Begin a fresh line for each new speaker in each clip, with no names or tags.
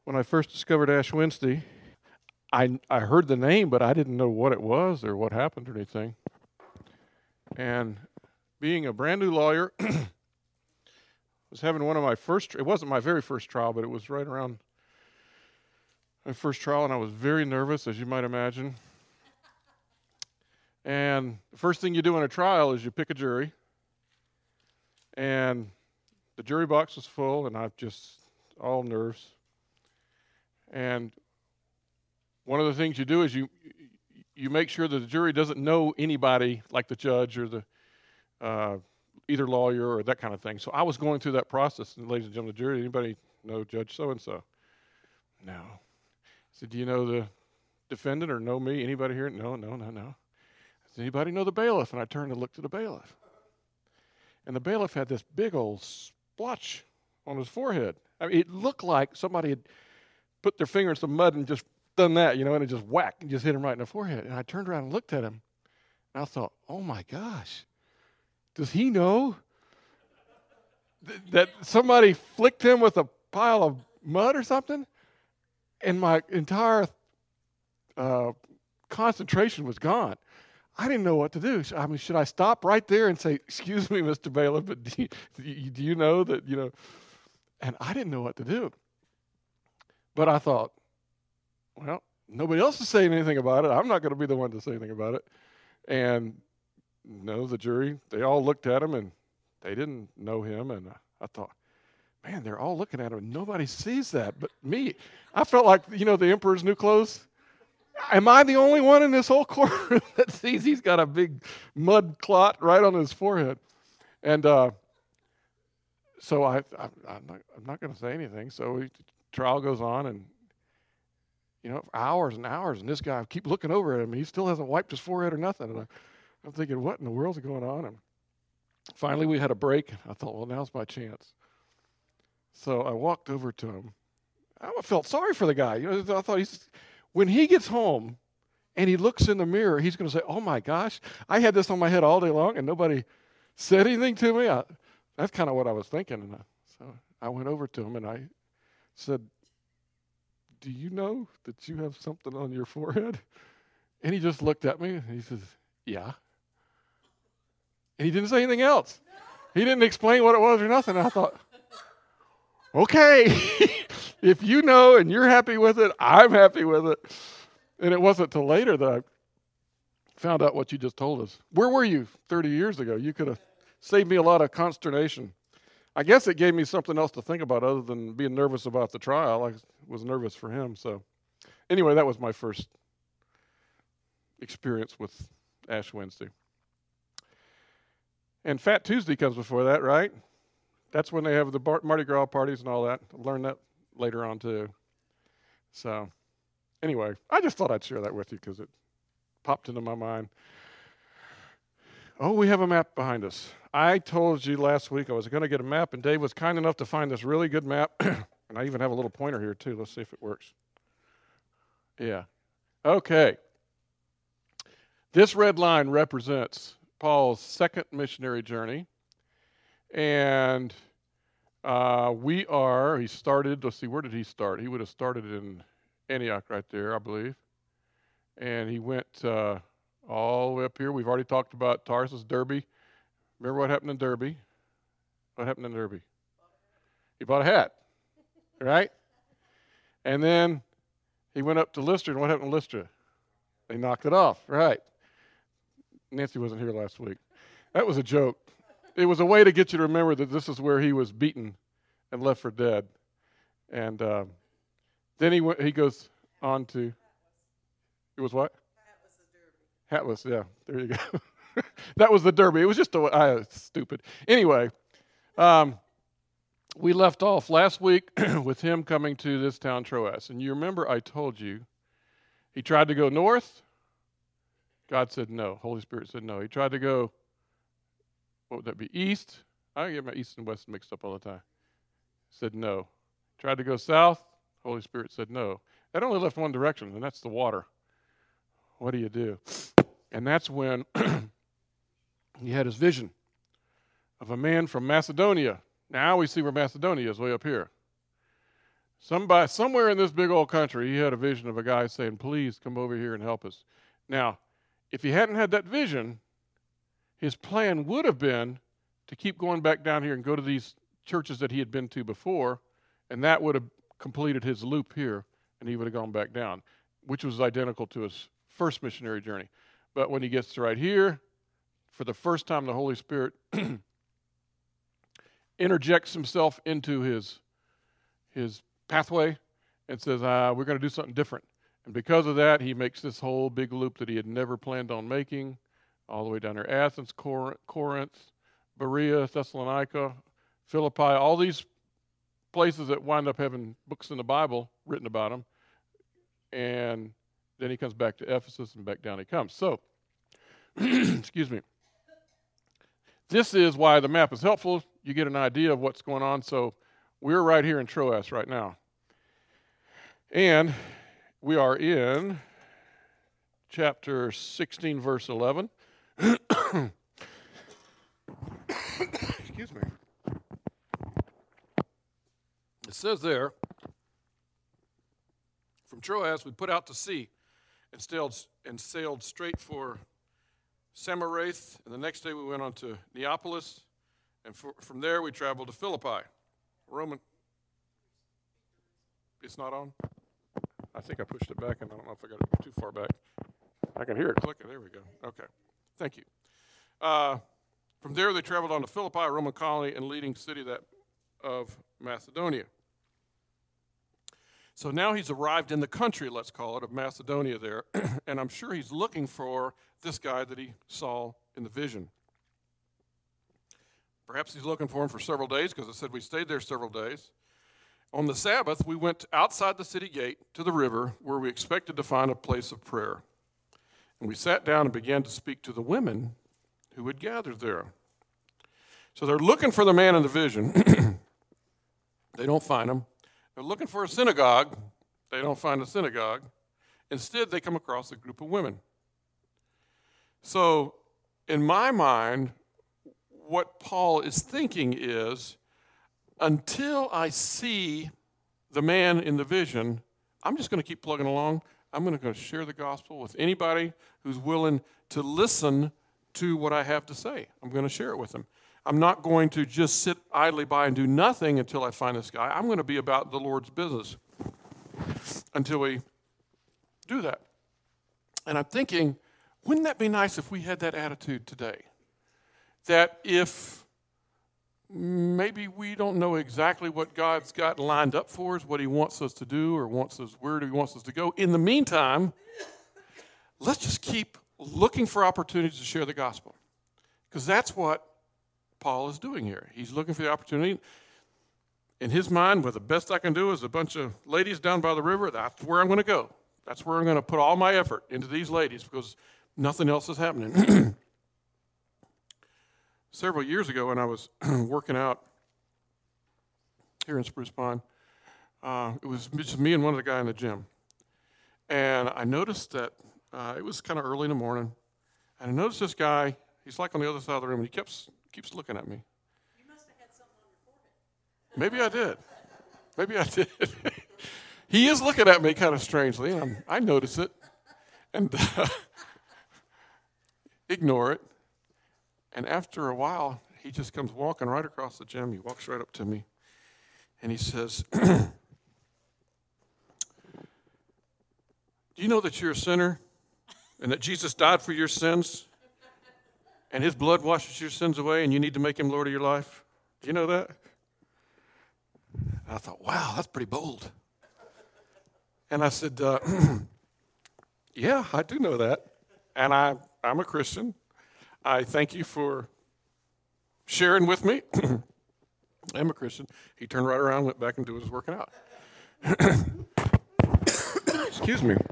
When I first discovered Ash Wednesday, I heard the name, but I didn't know what it was or what happened or anything. And being a brand new lawyer, was having one of my first. It wasn't my very first trial, but it was right around my first trial, and I was very nervous, as you might imagine. And the first thing you do in a trial is you pick a jury, and the jury box was full, and I'm just all nerves. And one of the things you do is you make sure that the jury doesn't know anybody like the judge or the either lawyer or that kind of thing. So I was going through that process, and ladies and gentlemen of the jury, anybody know Judge so-and-so? No. I said, do you know the defendant or know me? Anybody here? No. Does anybody know the bailiff? And I turned and looked at the bailiff. And the bailiff had this big old splotch on his forehead. I mean, it looked like somebody had put their finger in some mud and just done that, and it just whacked and just hit him right in the forehead. And I turned around and looked at him, and I thought, oh my gosh, does he know that somebody flicked him with a pile of mud or something? And my entire concentration was gone. I didn't know what to do. I mean, should I stop right there and say, excuse me, Mr. Bailiff, but do you know that, And I didn't know what to do. But I thought, well, nobody else is saying anything about it. I'm not going to be the one to say anything about it. And the jury, they all looked at him, and they didn't know him. And I thought, man, they're all looking at him, and nobody sees that but me. I felt like, the emperor's new clothes. Am I the only one in this whole courtroom that sees he's got a big mud clot right on his forehead? And so I'm not going to say anything. So the trial goes on, and hours and hours, and this guy, I keep looking over at him, and he still hasn't wiped his forehead or nothing. And I'm thinking, what in the world's going on? And finally, we had a break. I thought, well, now's my chance. So I walked over to him. I felt sorry for the guy. I thought when he gets home and he looks in the mirror, he's going to say, oh my gosh, I had this on my head all day long and nobody said anything to me. That's kind of what I was thinking. And so I went over to him and I said, do you know that you have something on your forehead? And he just looked at me and he says, yeah. And he didn't say anything else. He didn't explain what it was or nothing. And I thought, okay, if you know and you're happy with it, I'm happy with it. And it wasn't till later that I found out what you just told us. Where were you 30 years ago? You could have saved me a lot of consternation. I guess it gave me something else to think about other than being nervous about the trial. I was nervous for him. So anyway, that was my first experience with Ash Wednesday. And Fat Tuesday comes before that, right? That's when they have the Mardi Gras parties and all that. I learned that later on, too. So, anyway, I just thought I'd share that with you because it popped into my mind. Oh, we have a map behind us. I told you last week I was going to get a map, and Dave was kind enough to find this really good map. And I even have a little pointer here, too. Let's see if it works. Yeah. Okay. This red line represents Paul's second missionary journey. And he started, let's see, where did he start? He would have started in Antioch right there, I believe. And he went all the way up here. We've already talked about Tarsus, Derbe. Remember what happened in Derbe? What happened in Derbe? He bought a hat, right? And then he went up to Lystra, and what happened in Lystra? They knocked it off, right? Nancy wasn't here last week. That was a joke. It was a way to get you to remember that this is where he was beaten and left for dead. And then he goes on to, it was what? Hatless, yeah. There you go. That was the Derbe. It was just stupid. Anyway, we left off last week with him coming to this town, Troas. And you remember I told you he tried to go north. God said no. Holy Spirit said no. He tried to go, what would that be, east? I get my east and west mixed up all the time. Said no. Tried to go south. Holy Spirit said no. That only left one direction, and that's the water. What do you do? And that's when he had his vision of a man from Macedonia. Now we see where Macedonia is, way up here. Somewhere in this big old country, he had a vision of a guy saying, please come over here and help us. Now, if he hadn't had that vision, his plan would have been to keep going back down here and go to these churches that he had been to before, and that would have completed his loop here, and he would have gone back down, which was identical to his first missionary journey. But when he gets to right here, for the first time, the Holy Spirit interjects himself into his pathway and says, we're going to do something different. And because of that, he makes this whole big loop that he had never planned on making, all the way down there. Athens, Corinth, Berea, Thessalonica, Philippi, all these places that wind up having books in the Bible written about them. And then he comes back to Ephesus, and back down he comes. So, excuse me. This is why the map is helpful. You get an idea of what's going on. So we're right here in Troas right now. And we are in chapter 16, verse 11. Excuse me. It says there, from Troas we put out to sea and sailed straight for Samothrace, and the next day we went on to Neapolis, and from there we traveled to Philippi. Roman. It's not on? I think I pushed it back, and I don't know if I got it too far back. I can hear it clicking. There we go. Okay. Thank you. From there, they traveled on to Philippi, a Roman colony and leading city of Macedonia. So now he's arrived in the country, let's call it, of Macedonia there, and I'm sure he's looking for this guy that he saw in the vision. Perhaps he's looking for him for several days, because it said we stayed there several days. On the Sabbath, we went outside the city gate to the river, where we expected to find a place of prayer. And we sat down and began to speak to the women who had gathered there. So they're looking for the man in the vision. They don't find him. They're looking for a synagogue. They don't find a synagogue. Instead, they come across a group of women. So, in my mind, what Paul is thinking is, until I see the man in the vision, I'm just going to keep plugging along. I'm going to share the gospel with anybody who's willing to listen to what I have to say. I'm going to share it with them. I'm not going to just sit idly by and do nothing until I find this guy. I'm going to be about the Lord's business until we do that. And I'm thinking, wouldn't that be nice if we had that attitude today? That if maybe we don't know exactly what God's got lined up for us, what he wants us to do, or where he wants us to go. In the meantime, let's just keep looking for opportunities to share the gospel. Because that's what Paul is doing here. He's looking for the opportunity. In his mind, well, the best I can do is a bunch of ladies down by the river. That's where I'm going to go. That's where I'm going to put all my effort into these ladies, because nothing else is happening. Several years ago, when I was working out here in Spruce Pine, it was just me and one other guy in the gym. And I noticed that it was kind of early in the morning, and I noticed this guy, he's like on the other side of the room, and he keeps looking at me.
You must have had something on your forehead.
Maybe I did. He is looking at me kind of strangely, and I notice it, and ignore it. And after a while, he just comes walking right across the gym. He walks right up to me, and he says, do you know that you're a sinner and that Jesus died for your sins and his blood washes your sins away and you need to make him Lord of your life? Do you know that? And I thought, wow, that's pretty bold. And I said, yeah, I do know that. And I'm a Christian. I thank you for sharing with me. I'm a Christian. He turned right around and went back and did his working out. Excuse me.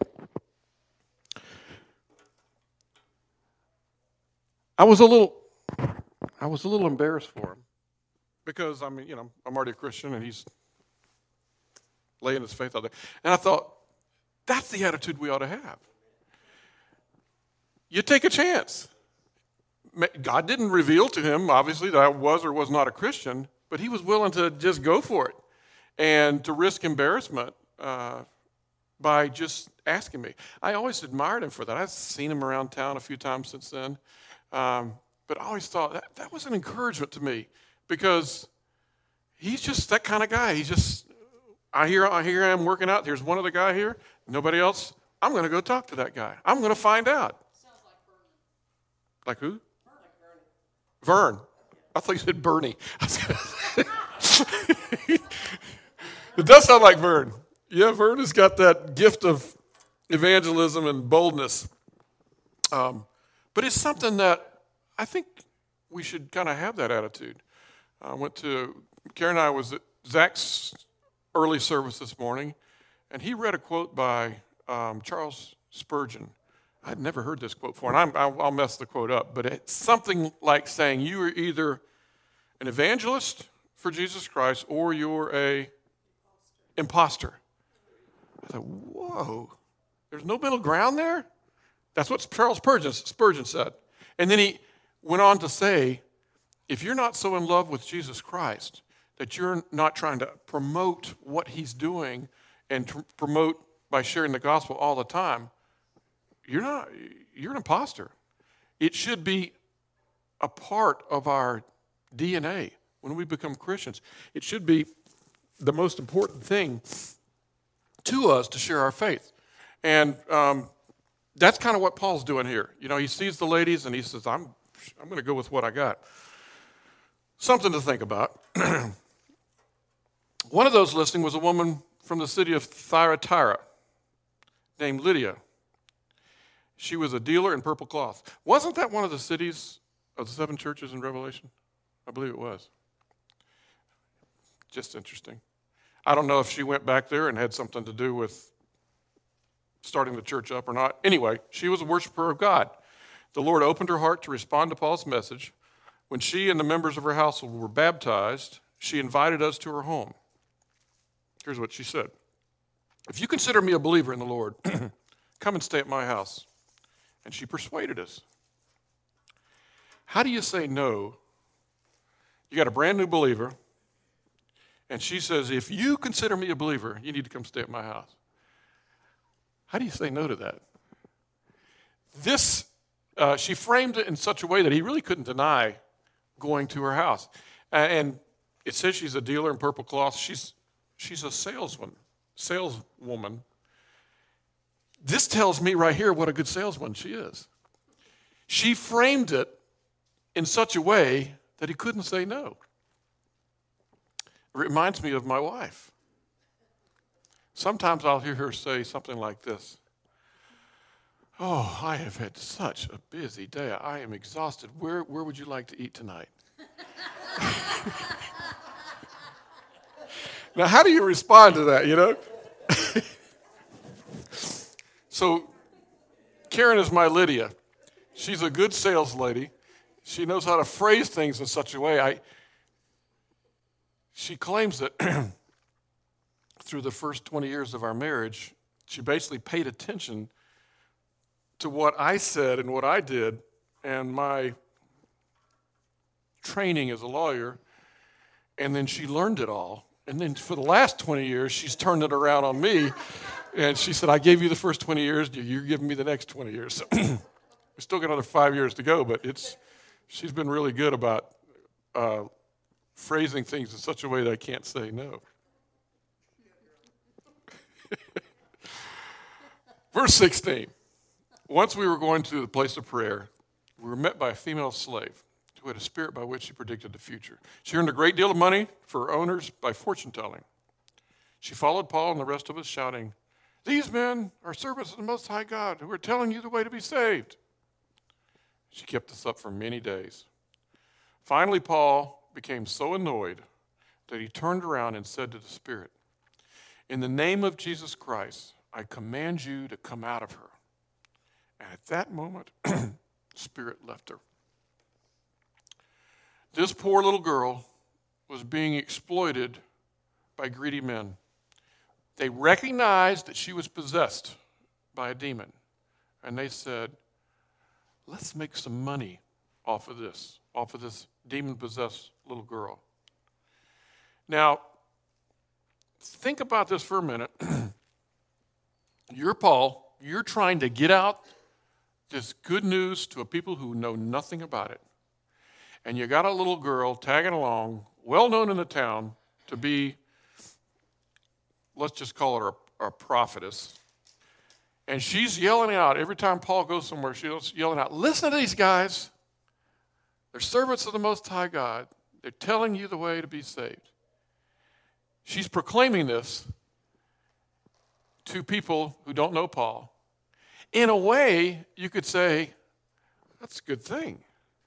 I was a little embarrassed for him because, I'm already a Christian and he's laying his faith out there. And I thought, that's the attitude we ought to have. You take a chance. God didn't reveal to him, obviously, that I was or was not a Christian, but he was willing to just go for it. and to risk embarrassment by just asking me. I always admired him for that. I've seen him around town a few times since then. But I always thought that was an encouragement to me because he's just that kind of guy. He's just, I hear I am working out. There's one other guy here, nobody else. I'm going to go talk to that guy. I'm going to find out.
Sounds like Bernie.
Like who?
Like Bernie.
Vern. I thought you said Bernie. It does sound like Vern. Yeah, Vern has got that gift of evangelism and boldness. But it's something that I think we should kind of have that attitude. Karen and I was at Zach's early service this morning, and he read a quote by Charles Spurgeon. I'd never heard this quote before, and I'll mess the quote up, but it's something like saying you are either an evangelist for Jesus Christ or you're a imposter. I thought, whoa, there's no middle ground there? That's what Charles Spurgeon said. And then he went on to say, if you're not so in love with Jesus Christ that you're not trying to promote what he's doing and promote by sharing the gospel all the time, you're an imposter. It should be a part of our DNA when we become Christians. It should be the most important thing to us to share our faith. And that's kind of what Paul's doing here. You know, he sees the ladies and he says, I'm going to go with what I got. Something to think about. One of those listening was a woman from the city of Thyatira named Lydia. She was a dealer in purple cloth. Wasn't that one of the cities of the 7 churches in Revelation? I believe it was. Just interesting. I don't know if she went back there and had something to do with starting the church up or not. Anyway, she was a worshiper of God. The Lord opened her heart to respond to Paul's message. When she and the members of her household were baptized, she invited us to her home. Here's what she said. If you consider me a believer in the Lord, come and stay at my house. And she persuaded us. How do you say no? You got a brand new believer, and she says, if you consider me a believer, you need to come stay at my house. How do you say no to that? She framed it in such a way that he really couldn't deny going to her house. And it says she's a dealer in purple cloth. She's a saleswoman. This tells me right here what a good salesman she is. She framed it in such a way that he couldn't say no. It reminds me of my wife. Sometimes I'll hear her say something like this. Oh, I have had such a busy day. I am exhausted. Where would you like to eat tonight? Now, how do you respond to that, you know? So, Karen is my Lydia. She's a good sales lady. She knows how to phrase things in such a way. She claims that through the first 20 years of our marriage, she basically paid attention to what I said and what I did and my training as a lawyer, and then she learned it all. And then for the last 20 years, she's turned it around on me, and she said, I gave you the first 20 years, you're giving me the next 20 years. So we still got another 5 years to go, but she's been really good about phrasing things in such a way that I can't say no. Verse 16. Once we were going to the place of prayer, we were met by a female slave who had a spirit by which she predicted the future. She earned a great deal of money for her owners by fortune-telling. She followed Paul and the rest of us, shouting, these men are servants of the Most High God who are telling you the way to be saved. She kept this up for many days. Finally, Paul became so annoyed that he turned around and said to the spirit, in the name of Jesus Christ, I command you to come out of her. And at that moment, spirit left her. This poor little girl was being exploited by greedy men. They recognized that she was possessed by a demon. And they said, let's make some money off of this demon-possessed little girl. Now, think about this for a minute. You're Paul. You're trying to get out this good news to a people who know nothing about it. And you got a little girl tagging along, well known in the town to be, let's just call her a prophetess. And she's yelling out, every time Paul goes somewhere, she's yelling out, listen to these guys. They're servants of the Most High God. They're telling you the way to be saved. She's proclaiming this to people who don't know Paul. In a way, you could say, that's a good thing.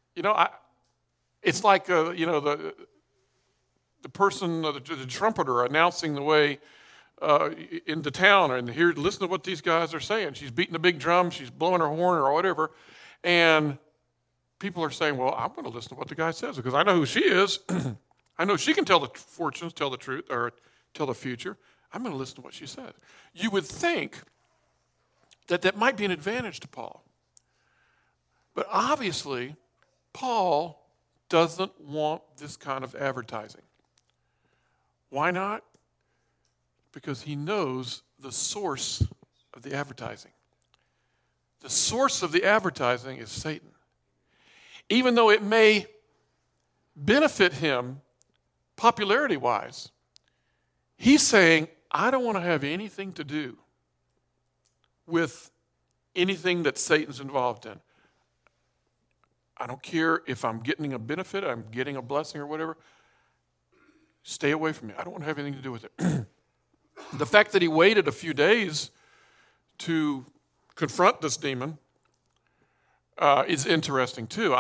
It's like, the person, the trumpeter announcing the way in the town, and here, listen to what these guys are saying. She's beating a big drum, she's blowing her horn or whatever, and people are saying, well, I'm going to listen to what the guy says because I know who she is. I know she can tell the fortunes, tell the truth, or tell the future. I'm going to listen to what she says. You would think that might be an advantage to Paul. But obviously, Paul doesn't want this kind of advertising. Why not? Because he knows the source of the advertising. The source of the advertising is Satan. Even though it may benefit him popularity-wise, he's saying, I don't want to have anything to do with anything that Satan's involved in. I don't care if I'm getting a benefit, I'm getting a blessing or whatever. Stay away from me. I don't want to have anything to do with it. The fact that he waited a few days to confront this demon is interesting too.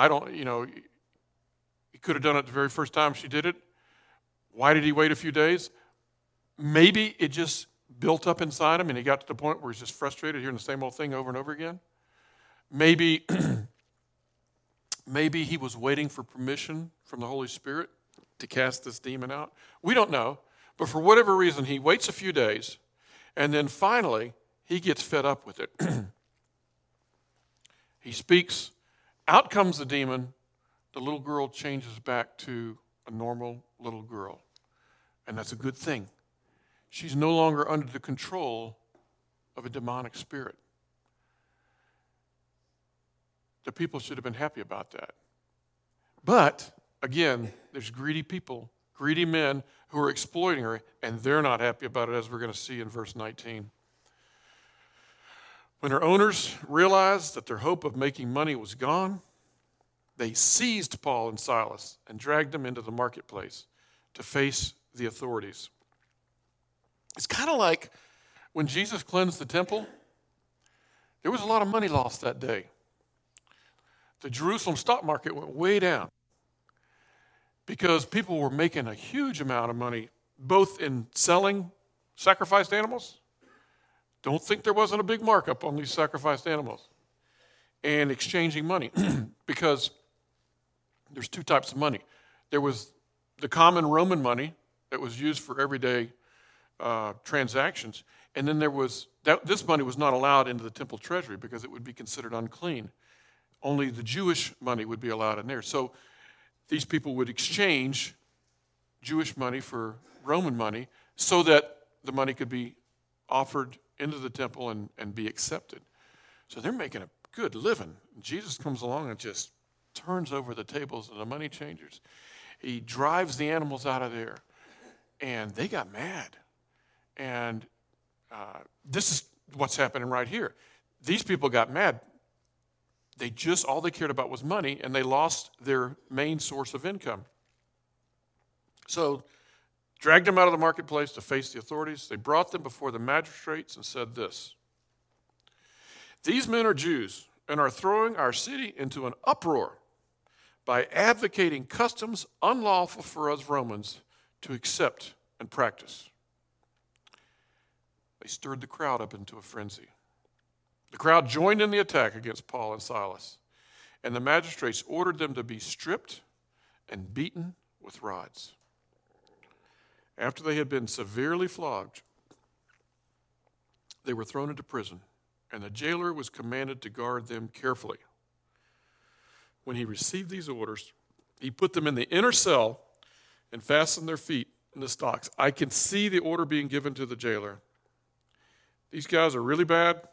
He could have done it the very first time she did it. Why did he wait a few days? Maybe it just built up inside him and he got to the point where he's just frustrated hearing the same old thing over and over again. Maybe he was waiting for permission from the Holy Spirit to cast this demon out. We don't know. But for whatever reason, he waits a few days, and then finally, he gets fed up with it. He speaks. Out comes the demon. The little girl changes back to a normal little girl. And that's a good thing. She's no longer under the control of a demonic spirit. The people should have been happy about that. But, again, there's greedy people, greedy men who are exploiting her, and they're not happy about it, as we're going to see in verse 19. When her owners realized that their hope of making money was gone, they seized Paul and Silas and dragged them into the marketplace to face the authorities. It's kind of like when Jesus cleansed the temple, there was a lot of money lost that day. The Jerusalem stock market went way down because people were making a huge amount of money, both in selling sacrificed animals. Don't think there wasn't a big markup on these sacrificed animals. And exchanging money, because there's two types of money. There was the common Roman money that was used for everyday transactions, and then there was this money was not allowed into the temple treasury because it would be considered unclean. Only the Jewish money would be allowed in there. So these people would exchange Jewish money for Roman money so that the money could be offered into the temple and be accepted. So they're making a good living. Jesus comes along and just turns over the tables of the money changers. He drives the animals out of there. And they got mad. And this is what's happening right here. These people got mad. All they cared about was money, and they lost their main source of income. So, dragged them out of the marketplace to face the authorities. They brought them before the magistrates and said this: "These men are Jews and are throwing our city into an uproar by advocating customs unlawful for us Romans to accept and practice." They stirred the crowd up into a frenzy. The crowd joined in the attack against Paul and Silas, and the magistrates ordered them to be stripped and beaten with rods. After they had been severely flogged, they were thrown into prison, and the jailer was commanded to guard them carefully. When he received these orders, he put them in the inner cell and fastened their feet in the stocks. I can see the order being given to the jailer. These guys are really bad.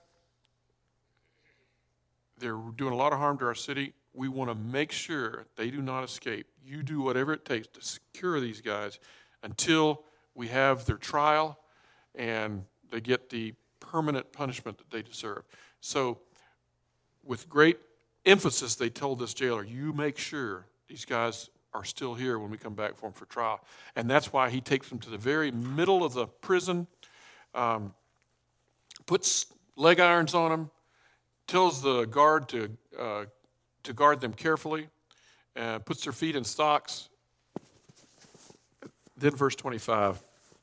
They're doing a lot of harm to our city. We want to make sure they do not escape. You do whatever it takes to secure these guys until we have their trial and they get the permanent punishment that they deserve. So with great emphasis, they told this jailer, you make sure these guys are still here when we come back for them for trial. And that's why he takes them to the very middle of the prison, puts leg irons on them, tells the guard to guard them carefully, puts their feet in stocks. Then verse 25.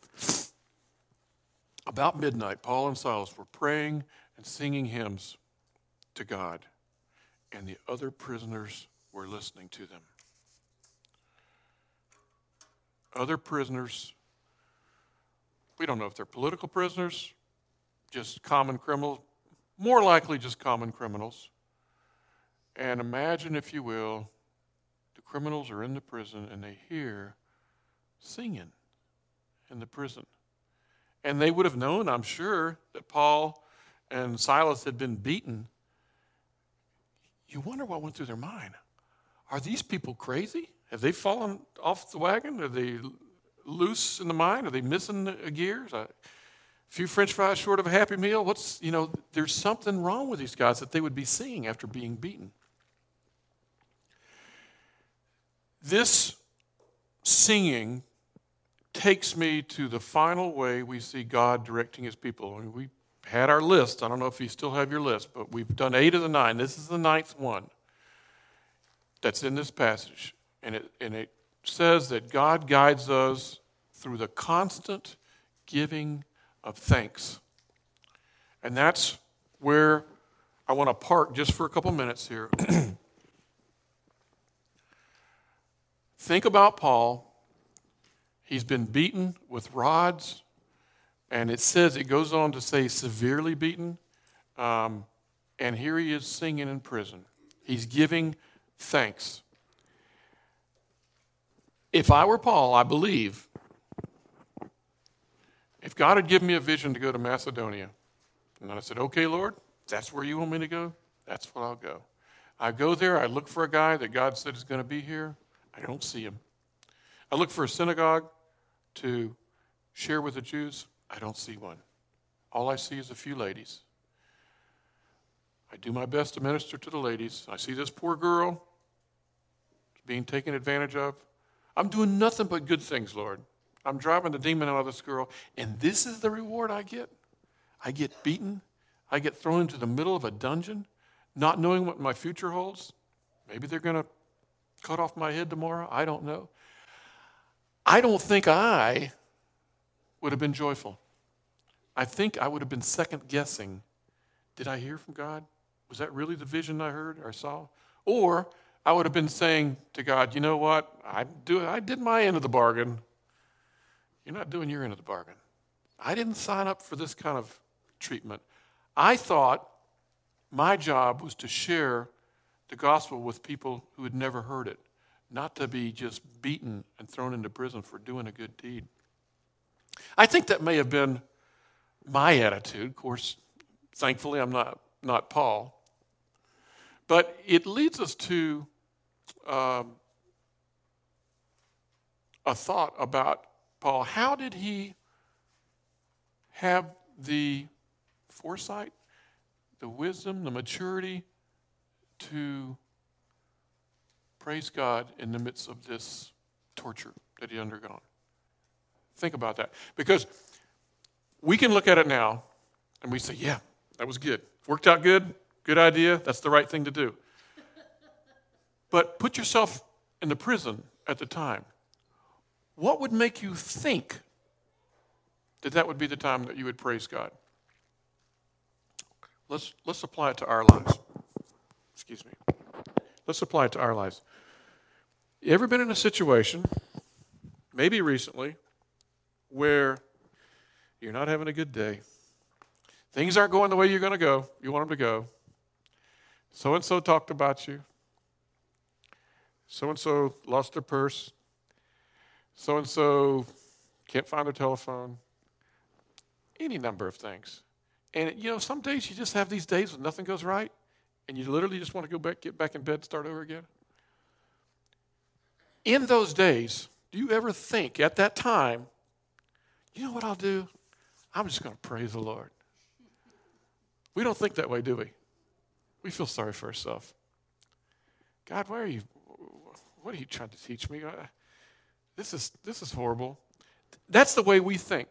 About midnight, Paul and Silas were praying and singing hymns to God, and the other prisoners were listening to them. Other prisoners, we don't know if they're political prisoners, just common criminals, more likely just common criminals. And imagine, if you will, the criminals are in the prison and they hear singing in the prison. And they would have known, I'm sure, that Paul and Silas had been beaten. You wonder what went through their mind. Are these people crazy? Have they fallen off the wagon? Are they loose in the mind? Are they missing the gears? A few French fries short of a Happy Meal? There's something wrong with these guys that they would be seeing after being beaten. This singing takes me to the final way we see God directing his people. And we had our list. I don't know if you still have your list, but we've done 8 of the 9. This is the 9th one that's in this passage. And it says that God guides us through the constant giving of thanks. And that's where I want to park just for a couple minutes here. Think about Paul. He's been beaten with rods, and it goes on to say severely beaten. And here he is singing in prison. He's giving thanks. If I were Paul, I believe, if God had given me a vision to go to Macedonia, and I said, okay, Lord, that's where you want me to go, that's where I'll go. I go there, I look for a guy that God said is going to be here. I don't see him. I look for a synagogue to share with the Jews. I don't see one. All I see is a few ladies. I do my best to minister to the ladies. I see this poor girl being taken advantage of. I'm doing nothing but good things, Lord. I'm driving the demon out of this girl, and this is the reward I get. I get beaten. I get thrown into the middle of a dungeon, not knowing what my future holds. Maybe they're going to cut off my head tomorrow. I don't know. I don't think I would have been joyful. I think I would have been second-guessing. Did I hear from God? Was that really the vision I heard or saw? Or I would have been saying to God, you know what? I did my end of the bargain. You're not doing your end of the bargain. I didn't sign up for this kind of treatment. I thought my job was to share the gospel with people who had never heard it, not to be just beaten and thrown into prison for doing a good deed. I think that may have been my attitude. Of course, thankfully, I'm not Paul. But it leads us to a thought about Paul. How did he have the foresight, the wisdom, the maturity to praise God in the midst of this torture that he undergone? Think about that. Because we can look at it now and we say, yeah, that was good. Worked out good. Good idea. That's the right thing to do. But put yourself in the prison at the time. What would make you think that would be the time that you would praise God? Let's apply it to our lives. Excuse me. Let's apply it to our lives. You ever been in a situation, maybe recently, where you're not having a good day? Things aren't going the way you're going to go. You want them to go. So-and-so talked about you. So-and-so lost their purse. So-and-so can't find their telephone, any number of things. And, some days you just have these days when nothing goes right, and you literally just want to get back in bed and start over again. In those days, do you ever think at that time, you know what I'll do? I'm just going to praise the Lord. We don't think that way, do we? We feel sorry for ourselves. God, what are you trying to teach me? This is horrible. That's the way we think.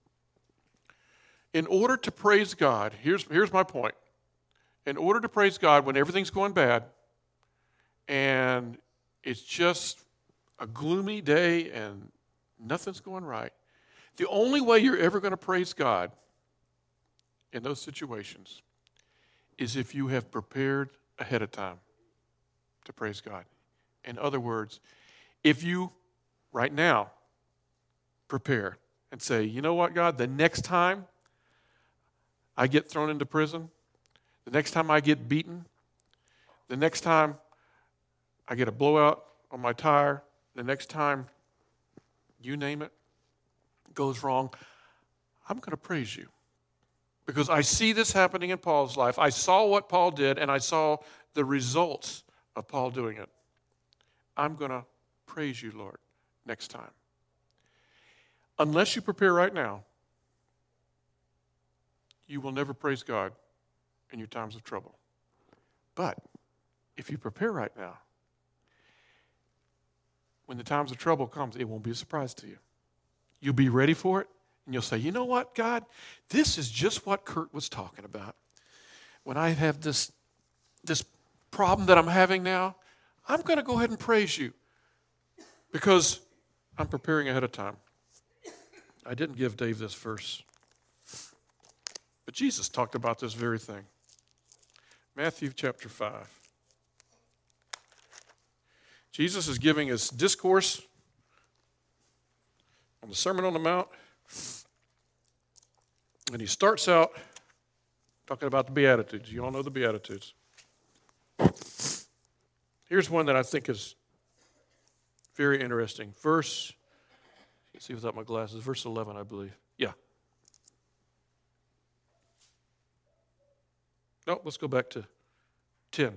In order to praise God, here's my point. In order to praise God when everything's going bad and it's just a gloomy day and nothing's going right, the only way you're ever going to praise God in those situations is if you have prepared ahead of time to praise God. In other words, if you right now prepare and say, you know what, God, the next time I get thrown into prison, the next time I get beaten, the next time I get a blowout on my tire, the next time, you name it, goes wrong, I'm going to praise you. Because I see this happening in Paul's life. I saw what Paul did, and I saw the results of Paul doing it. I'm going to praise you, Lord, next time. Unless you prepare right now, you will never praise God in your times of trouble. But if you prepare right now, when the times of trouble comes, it won't be a surprise to you. You'll be ready for it, and you'll say, you know what, God? This is just what Kurt was talking about. When I have this problem that I'm having now, I'm going to go ahead and praise you because I'm preparing ahead of time. I didn't give Dave this verse, but Jesus talked about this very thing. Matthew chapter 5. Jesus is giving his discourse on the Sermon on the Mount, and he starts out talking about the Beatitudes. You all know the Beatitudes. Here's one that I think is very interesting. Let's see without my glasses, verse 11, I believe. Yeah. No, let's go back to 10.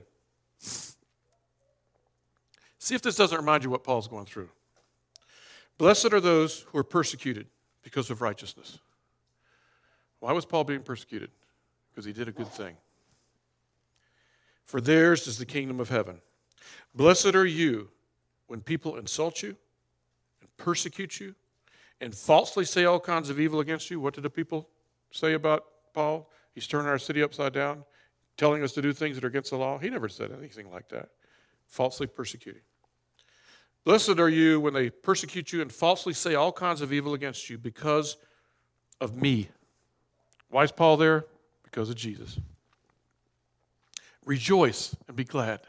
See if this doesn't remind you what Paul's going through. Blessed are those who are persecuted because of righteousness. Why was Paul being persecuted? Because he did a good thing. For theirs is the kingdom of heaven. Blessed are you when people insult you and persecute you and falsely say all kinds of evil against you. What did the people say about Paul? He's turning our city upside down, telling us to do things that are against the law. He never said anything like that. Falsely persecuting. Blessed are you when they persecute you and falsely say all kinds of evil against you because of me. Why is Paul there? Because of Jesus. Rejoice and be glad.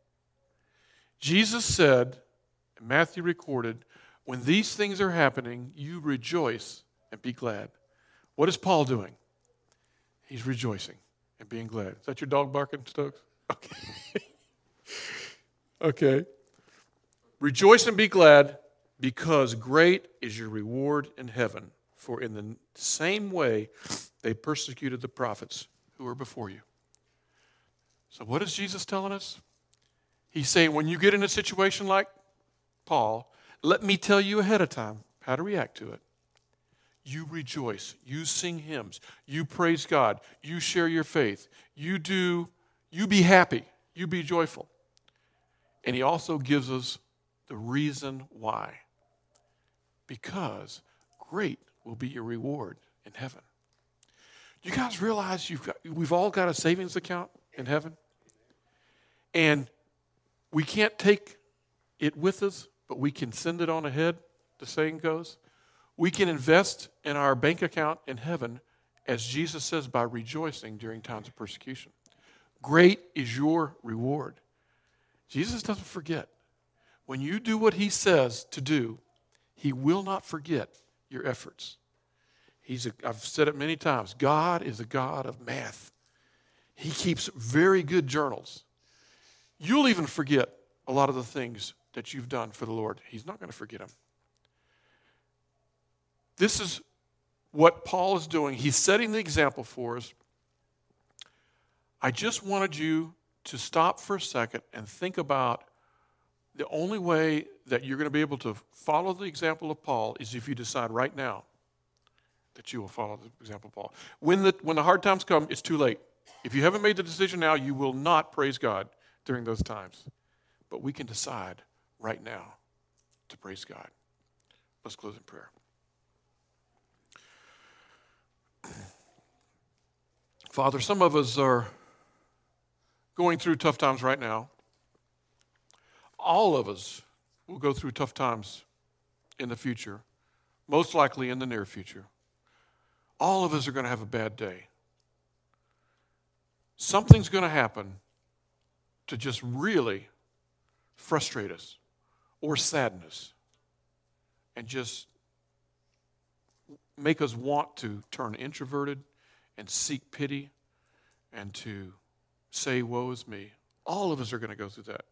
Jesus said, and Matthew recorded, when these things are happening, you rejoice and be glad. What is Paul doing? He's rejoicing and being glad. Is that your dog barking, Stokes? Okay. Okay. Rejoice and be glad, because great is your reward in heaven. For in the same way they persecuted the prophets who were before you. So what is Jesus telling us? He's saying when you get in a situation like Paul, let me tell you ahead of time how to react to it. You rejoice. You sing hymns. You praise God. You share your faith. You be happy. You be joyful. And he also gives us the reason why. Because great will be your reward in heaven. Do you guys realize we've all got a savings account in heaven? And we can't take it with us, but we can send it on ahead, the saying goes. We can invest in our bank account in heaven, as Jesus says, by rejoicing during times of persecution. Great is your reward. Jesus doesn't forget. When you do what he says to do, he will not forget your efforts. I've said it many times, God is a God of math. He keeps very good journals. You'll even forget a lot of the things that you've done for the Lord. He's not going to forget them. This is what Paul is doing. He's setting the example for us. I just wanted you to stop for a second and think about the only way that you're going to be able to follow the example of Paul is if you decide right now that you will follow the example of Paul. When the hard times come, it's too late. If you haven't made the decision now, you will not praise God during those times. But we can decide right now to praise God. Let's close in prayer. Father, some of us are going through tough times right now. All of us will go through tough times in the future, most likely in the near future. All of us are going to have a bad day. Something's going to happen to just really frustrate us or sadden us and just make us want to turn introverted and seek pity and to say, woe is me. All of us are going to go through that.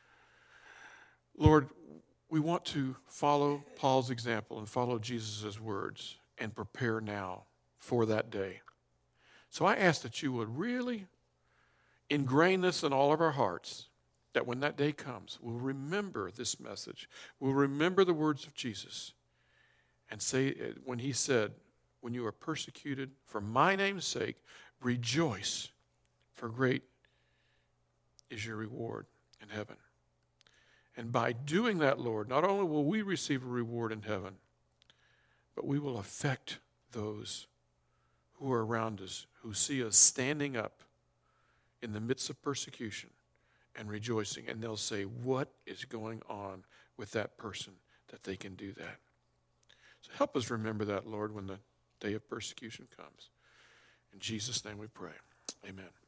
Lord, we want to follow Paul's example and follow Jesus' words and prepare now for that day. So I ask that you would really ingrain this in all of our hearts, that when that day comes, we'll remember this message. We'll remember the words of Jesus and say, when he said, when you are persecuted for my name's sake, rejoice, for great is your reward in heaven. And by doing that, Lord, not only will we receive a reward in heaven, but we will affect those who are around us, who see us standing up in the midst of persecution and rejoicing. And they'll say, what is going on with that person that they can do that? So help us remember that, Lord, when the day of persecution comes. In Jesus' name we pray. Amen.